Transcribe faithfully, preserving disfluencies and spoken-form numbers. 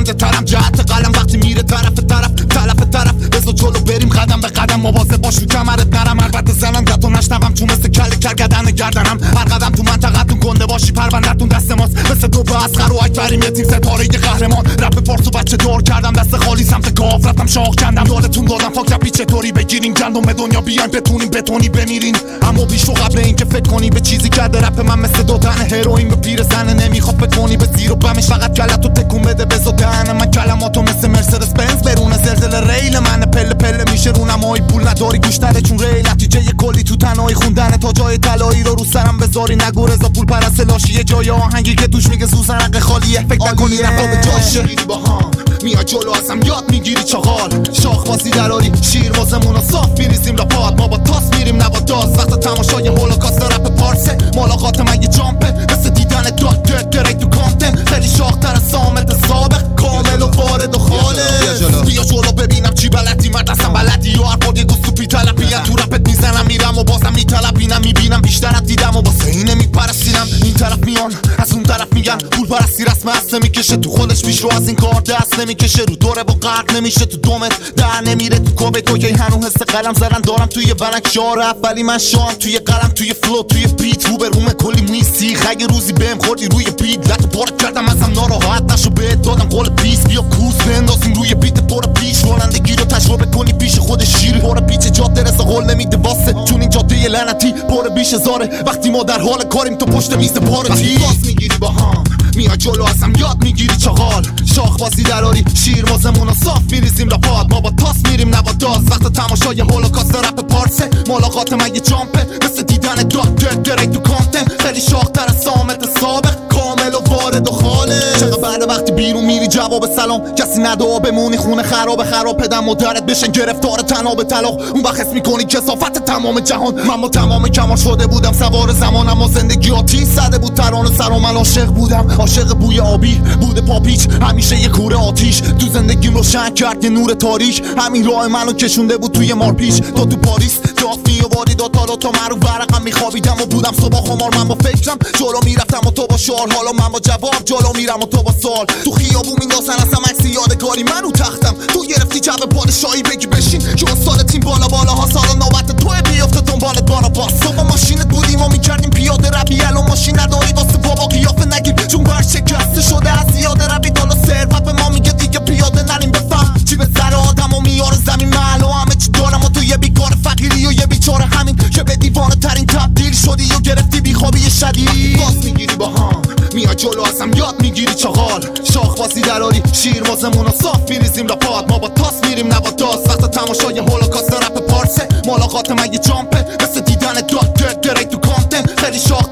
پیاده ترم جهت قلم وقتی میره طرف طرف طرف طرف بذار جلو بریم قدم به قدم مواظب باش رو کمرت نرم البته زنم تو نشنوم چون مثل کل کرگدن گردنم هر قدم تو منطقتون گنده باشی پرونده‌تون دست ماست مثل تو به اصغر و اکبریم یه تیم ستاره قهرمان رپ فارس و بچه دار کردم دست خالی سمت کاف رفتم شاخ کندم یادتون دادم فاک رپی چطوری بگیریم گندم به دنیا بیایم بتونیم بتونی بمیرین اما بیش و قبل اینکه فکر کنی به چیزی کرده رپ من مثل دادن هروئین به پیر زنه نمیخواد بتونی به زیر و بمش فقط کلتو تکون بده بزو دهن من کلماتو مثل مرسدس بنز برونه زلزله ریل من پله پله میشه رونم های پول نداری گوش نده چون ریل نتیجه یه کلی تو تنهایی خوندن تا جای طلایی رو رو سرم بذاری نگو رضا پول پرست لاشی یه جای آهنگی که توش میگه سوزنق خالیه فکر نکنی رفا به جاشه میری با هم میاد جلو ازم یاد میگیری چاقال شاخ بازی دراری شیر واسمون صاف میریزیم لاپاد ما با تاس میریم نبا داز وقت تماشای هولوکاست رپ پارسه ملاقات من یه جامپه مثل دیدن داکتر درک تو کامتن خیلی شاختر از سامت سابق کامل و وارد و خالص بیا جلو ببینم چی بلدی مرد اصلا بلدی یا هر بار یه گوست تو پی تلپیم تو رپت میزنم میرم و بازم میتلپینم میبینم بیشترت دیدم و واسه اینه میپرستیدم این طرف میان از اون طرف میگن پول پرستی رسم هست نمیکشه تو خودش پیش رو از این کار دست نمیکشه رو دوره با غرق نمیشه تو دومت در نمیره تو کوبه تو که هنو حس قلم زدن دارم توی بلنک شار اولی من شام توی قلم توی فلو توی بیت رو به روم کلی نیستی خیلی روزی بهم خوردی روی بیت لط پارک کردم ازم ناراحت نشو بهت دادم قول پیس بیا کوس بندازیم روی بیت پر پیش رانندگی رو تجربه کنی پیش خودش شیر پر پیچ جاده رسا قول نمیده واسه چون این جاده لعنتی پر بیش هزاره وقتی ما در حال کاریم تو پشت میز پارتی باز میگیری با هم میاد جلو ازم یاد میگیری چاقال شاخ بازی دراری شیر واسمون صاف میریزیم لاپاد ما با تاس میریم نبا داز وقت تماشای هولوکاست رپ پارسه ملاقات من یه جامپه مثل دیدن داکتر درک تو کامتن خیلی شاختر از سامت سابق کامل و وارد و خالص چقدر بعد وقتی بیرون میری جواب سلام کسی ندا بمونی خونه خراب خراب پدم و درت بشن گرفتار تناب طلاق اون وقت حس میکنی کثافت تمام جهان من با تمام کمال شده بودم سوار زمانم و زندگی آتیش زده بود ترانه سرام من عاشق بودم عاشق بوی آبی بوده پاپیچ همیشه یه کوره آتیش تو زندگیم روشن کرد یه نور تاریک همین راه منو کشونده بود توی مارپیچ تو تو پاریس دافنی و وادی دو تالو تا من رو ورقم میخوابیدم و بودم صبح خمار من با فکرم جلو میرفتم و تو با شعار حالا من با جواب جلو میرم و تو با سال تو خیابون میندازن اصلا عکس یادگاری من رو تختم تو گرفتی جو پادشاهی بگی بشین که سال تیم بالا بالا ها سال نوبت تو بیفته دنبالت بالا باس صبح ماشینت بودیم و میکردیم پیاده روی الان ماشین نداری واسه بابا قیافه نگیر چون بر شکسته شده از زیاده روی دالا ثروت به ما میگه دیگه پیاده نریم بفهم چی به سر آدم و میاره زمین محل و همه چی دارم و تو یه بیکار فقیری و یه بیچاره همین که به دیوانه ترین تبدیل شدی و گرفتی بیخوابی شدید باز میگیری با هم میاد جلو ازم یاد میگیری چاقال شاخ بازی دراری شیر واسمون صاف میریزیم لاپاد ما با تاس میریم نبا داز وقت تماشای هولوکاست رپ پارسه ملاقات من یه جامپه مثل دیدن داکتر درک تو کامتن خیلی شاخ